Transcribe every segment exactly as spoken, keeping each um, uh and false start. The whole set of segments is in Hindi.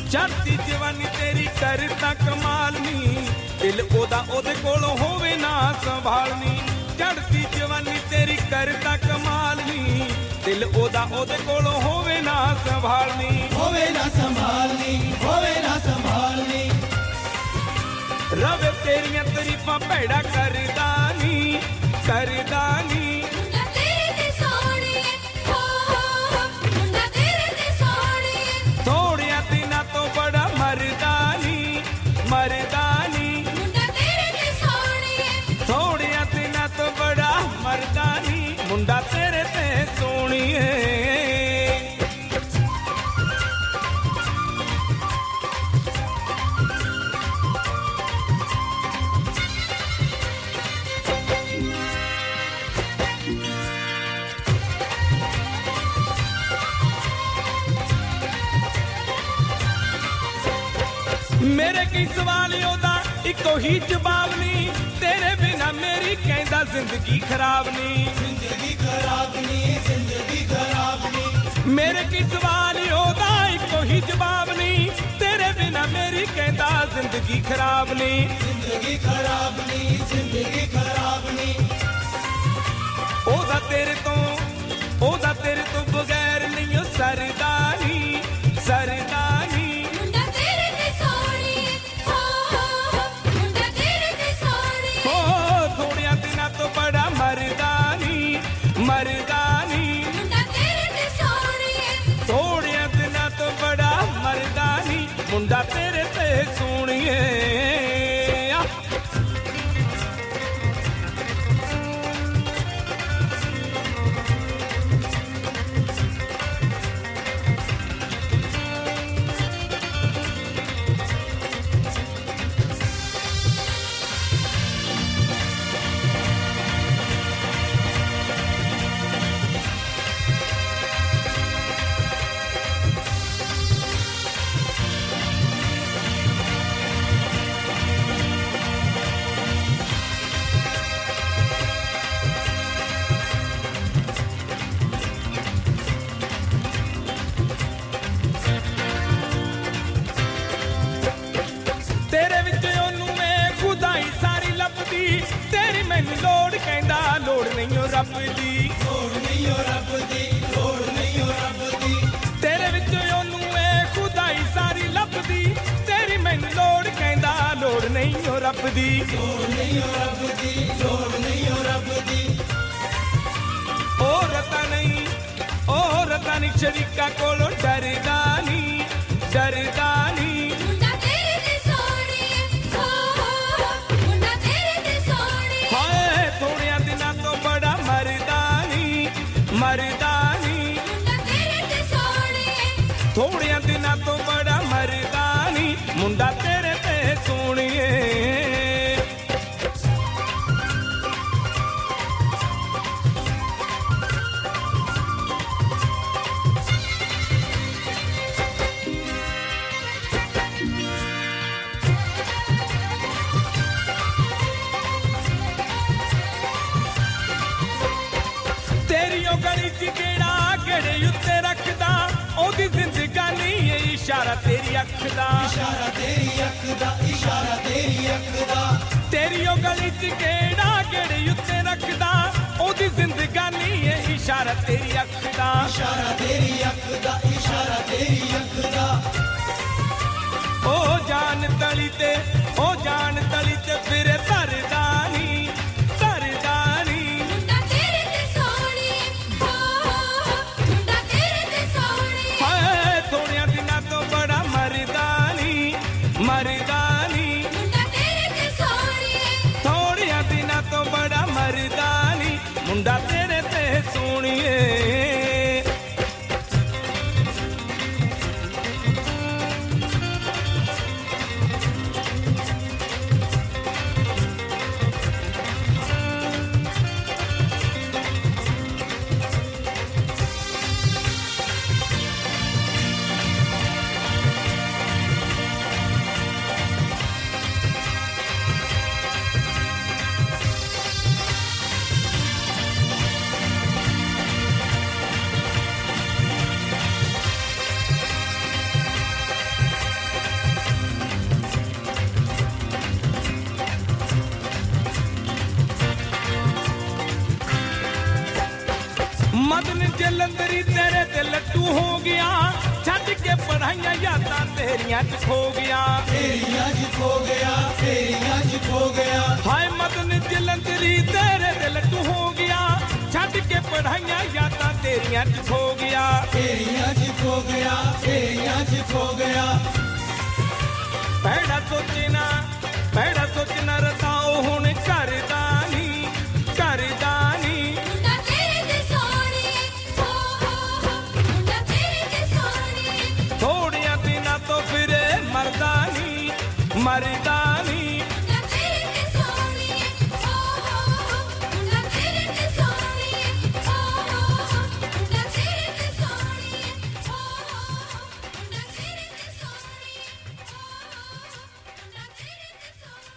चढ़ती जवानी तेरी करता कमाल नी, दिल ओदा ओदे कोलों होवे ना संभालनी। चढ़ती जवानी तेरी करता कमाल नी, दिल ओदा ओदे कोलों होवे ना संभालनी। होवे ना संभालनी, होवे ना संभालनी। रवे तेरियां तरीफां भैड़ा करदा नी, करदा नी। मुंडा तेरे ते सोहणिए, हो हो हो, मुंडा तेरे ते सोहणिए। थोड़ियां दिनां तो बड़ा मरदा नी, मरदा नी। मुंडा तेरे ते सोहणिए, थोड़ियां दिनां तो बड़ा मरदा नी, मुंडा तेरे ते सोहणिए। मेरे की सवाल ओदा इको ही जवाब नी, तेरे बिना मेरी कहंदा जिंदगी खराब नी। जिंदगी खराब नी, जिंदगी खराब नी। मेरे की सवाल ओदा इको ही जवाब नी, तेरे बिना मेरी कहंदा जिंदगी खराब नी। जिंदगी खराब नी, जिंदगी खराब नी। ओदा तेरे तो ओदा तेरे तो बगैर नहीं ओ सरदा नी, सरदा नी। मुंडा तेरे ते सोहणिए, हो हो हो, मुंडा तेरे ते सोहणिए। हो थोड़िया दिनां तो बड़ा मरदा नी, मरदा नी। मुंडा तेरे ते सोहणिए, थोड़िया दिनां तो बड़ा मरदा नी, मुंडा तेरे ते सोहणिए। तेरे विच ओनू मैं खुदाई सारी लभदी, तेरी मैनू लोड़ कहंदा लोड़ नहीं ओ रब दी। लोड़ नहीं ओ रब दी, लोड़ नहीं ओ रब दी। तेरे विच ओनू मैं खुदाई सारी लभदी, तेरी मैनू लोड़ कहंदा लोड़ नहीं ओ रब दी। लोड़ नहीं ओ रब दी, लोड़ नहीं ओ रब दी। ओ रता नहीं ओ रता नहीं शरीका कोलों डरदा नी, डरदा नी। मुंडा तेरे ते सोहणिए, हो हो हो, मुंडा तेरे ते सोहणिए। हाय थोड़िया दिनां तो बड़ा मरदा नी, मरदा नी। मुंडा तेरे ते सोहणिए, थोड़िया दिनां तो बड़ा मरदा नी, मुंडा तेरे ते सोहणिए। तेरी ओ गली च केड़ा गेड़े उत्ते रखदा, ओदी जिंदगानी ए इशारा तेरी अख दा। इशारा तेरी अख दा, इशारा तेरी अख दा। तेरी ओ गली च केड़ा गेड़े उत्ते रखदा, ओदी जिंदगानी ए इशारा तेरी अख दा। इशारा तेरी अख दा, इशारा तेरी अख दा। ओ जान तली ते ओ जान तली ते फिर धरदा नी, धरदा नी। मुंडा तेरे ते सोहणिए, हो हो हो, मुंडा तेरे ते सोहणिए। हाय थोड़िया दिनां तो बड़ा मरदा नी, मरदा नी। मुंडा तेरे ते सोहणिए, थोड़िया दिनां तो बड़ा मरदा नी, मुंडा तेरे ते सोहणिए। मदन जलंधरी तेरे ते लट्टू हो गया छੱਡ के पढ़ाइयां यादां तेरियां च खो गया तेरियां च खो गया तेरियां च खो गया हाय मदन जलंधरी तेरे ते लट्टू हो गया छੱਡ के पढ़ाइयां यादां तेरियां च खो गया तेरियां च खो गया तेरियां च खो गया पैड़ा सोचना पैड़ा सोचना रताओ हुण करदा नी करदा नी मुंडा तेरे ते सोहणिए हो हो हो मुंडा तेरे ते सोहणिए थोड़िया दिनां तो फिर मरदा नी मरदा नी मुंडा तेरे ते सोहणिए हो हो हो मुंडा तेरे ते सोहणिए हो हो हो मुंडा तेरे ते सोहणिए हो हो हो मुंडा तेरे ते सोहणिए हो हो हो मुंडा तेरे ते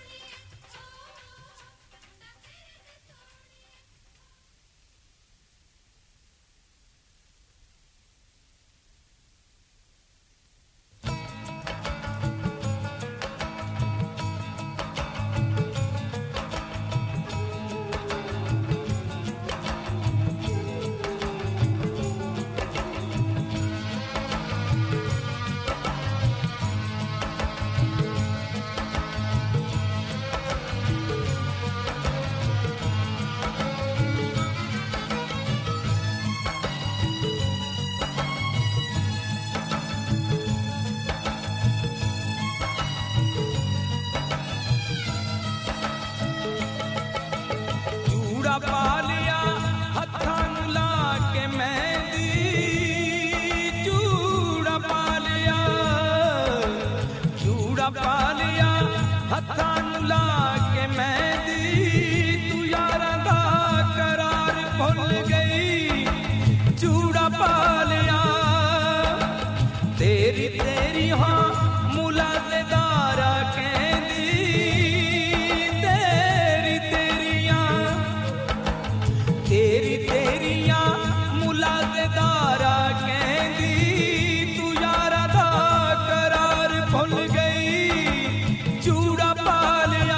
चूड़ा पा लिया हत्थां नूं ला के मेहंदी चूड़ा पा लिया चूड़ा पा लिया हत्थां नूं ला के मेहंदी तू यारां दा करार भुल गई चूड़ा पा लिया तेरी तेरी हाँ मुलाज़ेदारा कहंदी तेरी तेरियां तेरी तेरियां मुलाज़ेदारा कहंदी तू यारा दा करार भुल गई चूड़ा पा लिया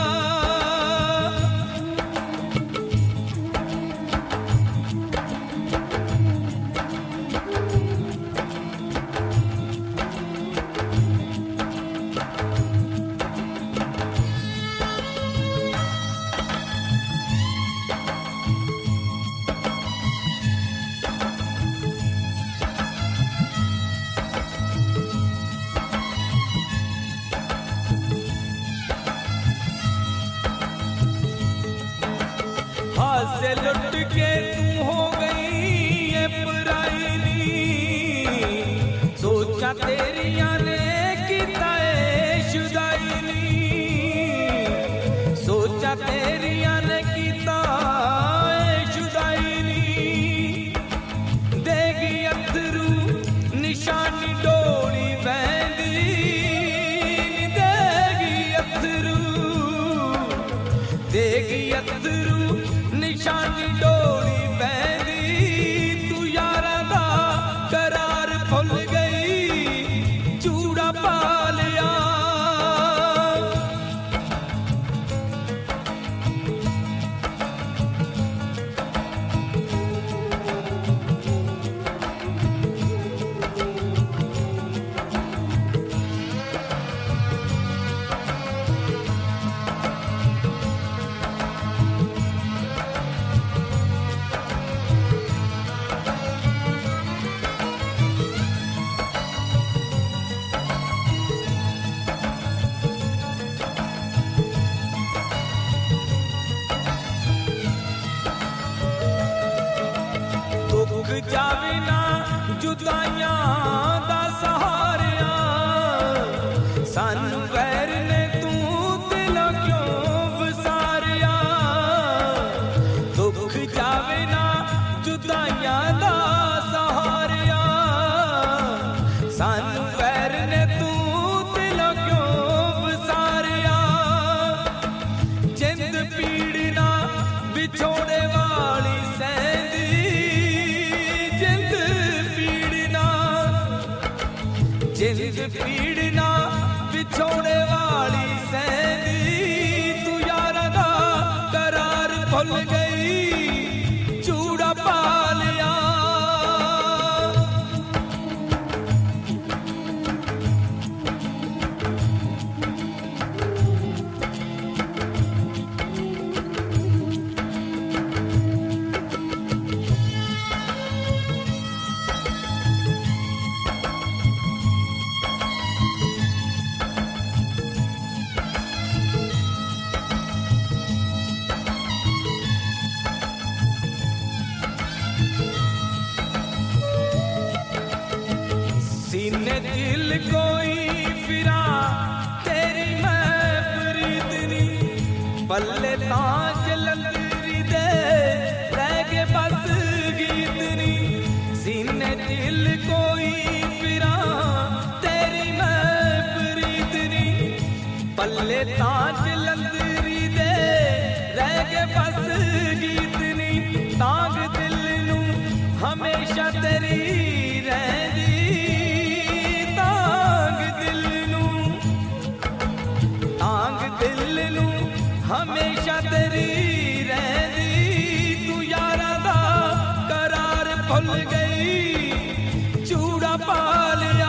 हाथ से लुट के तू हो गई ये पराईनी सोचा तेरिया ने किता है शुदाईनी सोचा तेरिया ने किता है शुदाईनी देगी अथरू निशानी डोली बहंदी देगी अथरू देगी अथरू निशानी डोली बहंदी तू यारा दा करार भुल गई चूड़ा पा लिया दुख जावे ना जुदाइयां दा सहारिया सानू वैर ने तू दिल क्यों वसारिया दुख जावे ना जुदाइयां दा सहारिया सानू वैर ने तू दिल क्यों वसारिया जिंद पीड़ना विछोड़े वाली सहंदी जिंद पीड़ना जिंद पीड़ना विछोड़े वाली सहंदी तू यारा दा करार भुल गई चूड़ा पा लिया तां जलंधरी दे रह गए बस गीत नी तांग दिल नू हमेशा तेरी रहंदी तांग दिल नू तांग दिल नू हमेशा तेरी रहंदी तू यारां दा करार भुल गई चूड़ा पा लिया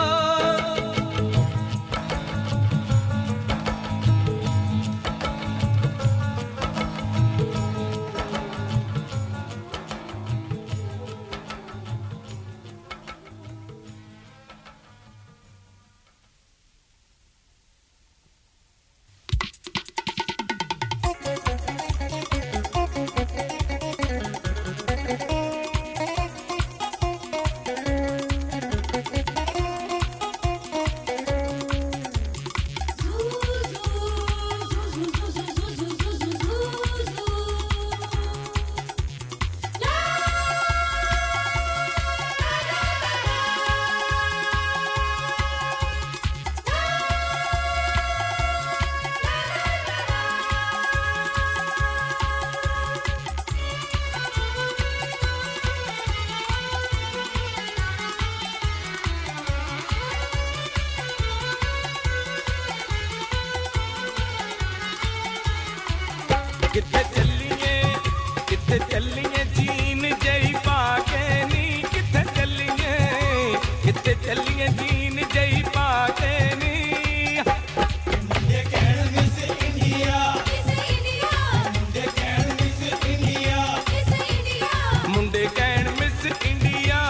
किथे चलिए किथे चलिए जीन जई पाके नी किथे चलिए किथे चलिए जीन जई पाके नी मुंडे कहण मिस इंडिया Miss India, मुंडे कहण मिस इंडिया Miss India, मुंडे कहण मिस इंडिया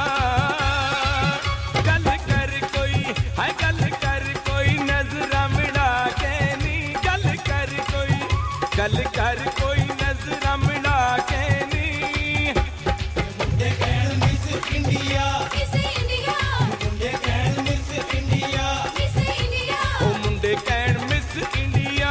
गल कर कोई हाय गल कर कोई नजरा मिला के नी गल कर कोई गल कर कोई नजरा मिला के नी मुंडे कहण मिस इंडिया Miss India, मुंडे कहण मिस इंडिया Miss India. ओ मुंडे कहण मिस इंडिया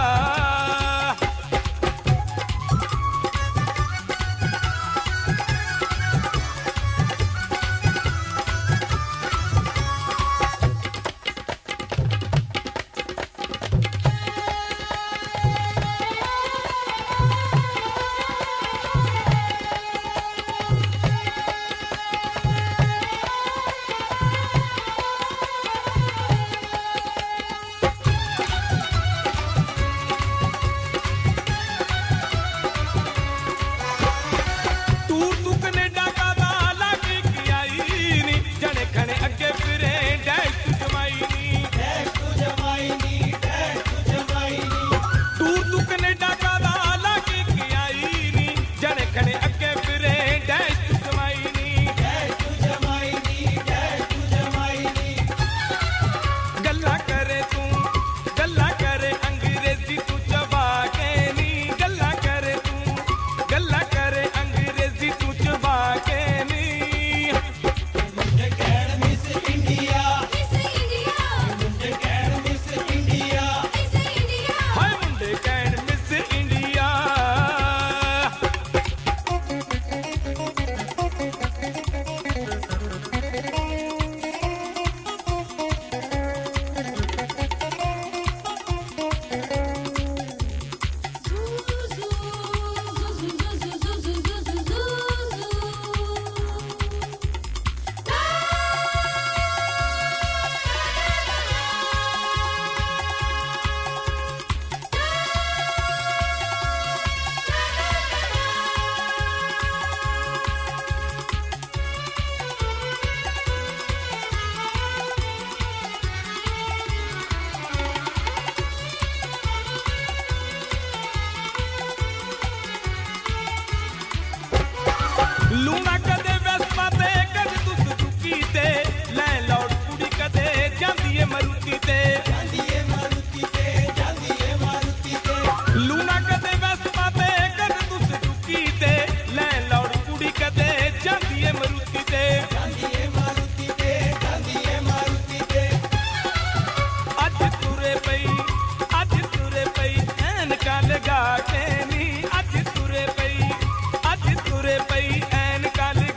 तू तू कनेडा का दाला की की आई नी जने खने अगे फिरे डैश तू जमाई नी डैश तू जमाई नी डैश तू जमाई नी तू तू कनेडा का दाला की की आई नी जने खने अगे फिरे डैश तू जमाई नी डैश तू जमाई नी डैश तू जमाई नी गल्ला करे तू गल्ला करे अंग्रेजी तू चबा के नी गल्ला करे तू गल्ला करे अंग्रेजी तू चबा के नी मुंडे कहण मिस इंडिया Miss India, मुंडे कहण मिस इंडिया Miss India. हाय मुंडे कहण मिस इंडिया लूना कदे वेस्पा ते कदे तू सुजुकी ते लैंडलॉर्ड कुड़ी कदे जांदी ए मारुति ते जांदी ए मारुति ते जांदी ए मारुति ते लूना कदे वेस्पा ते कदे तू सुजुकी ते लैंडलॉर्ड कुड़ी कदे जांदी ए मारुति ते जांदी ए मारुति ते जांदी ए मारुति ते अज तुरे पई अज तुरे पई ऐनका लगा के नी अज तुरे पई अज तुरे पई ऐनका लगा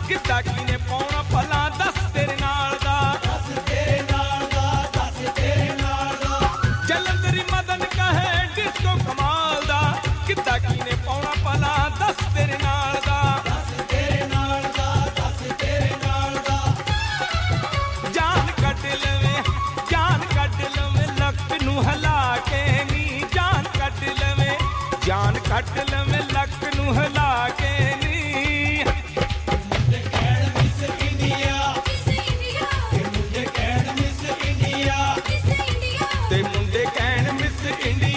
ਗਿੱਧਾ ਕਿਨੇ ਪਾਉਣਾ ਭਲਾ ਦੱਸ ਤੇਰੇ ਨਾਲ ਦਾ ਦੱਸ ਤੇਰੇ ਨਾਲ ਦਾ ਦੱਸ ਤੇਰੇ ਨਾਲ ਦਾ ਜਲੰਧਰੀ ਮਦਨ ਕਹੇ ਡਿਸਕੋ ਕਮਾਲ ਦਾ ਗਿੱਧਾ ਕਿਨੇ ਪਾਉਣਾ ਭਲਾ ਦੱਸ ਤੇਰੇ ਨਾਲ ਦਾ ਦੱਸ ਤੇਰੇ ਨਾਲ ਦਾ ਦੱਸ ਤੇਰੇ ਨਾਲ ਦਾ ਜਾਨ ਕੱਢ ਲਵੇ ਜਾਨ ਕੱਢ ਲਵੇ ਲੱਕ ਨੂੰ ਹਿਲਾ ਕੇ ਨੀ ਜਾਨ ਕੱਢ ਲਵੇ ਜਾਨ ਕੱਢ ਲਵੇ ਲੱਕ ਨੂੰ ਹਿਲਾ ਕੇ ਨੀ ਮੁੰਡੇ ਕਹਿਣ ਮਿਸ ਇੰਡੀਆ ਮਿਸ ਇੰਡੀਆ ਮੁੰਡੇ ਕਹਿਣ ਮਿਸ ਇੰਡੀਆ ਮਿਸ ਇੰਡੀਆ ਤੇ ਮੁੰਡੇ ਕਹਿਣ ਮਿਸ ਇੰਡੀਆ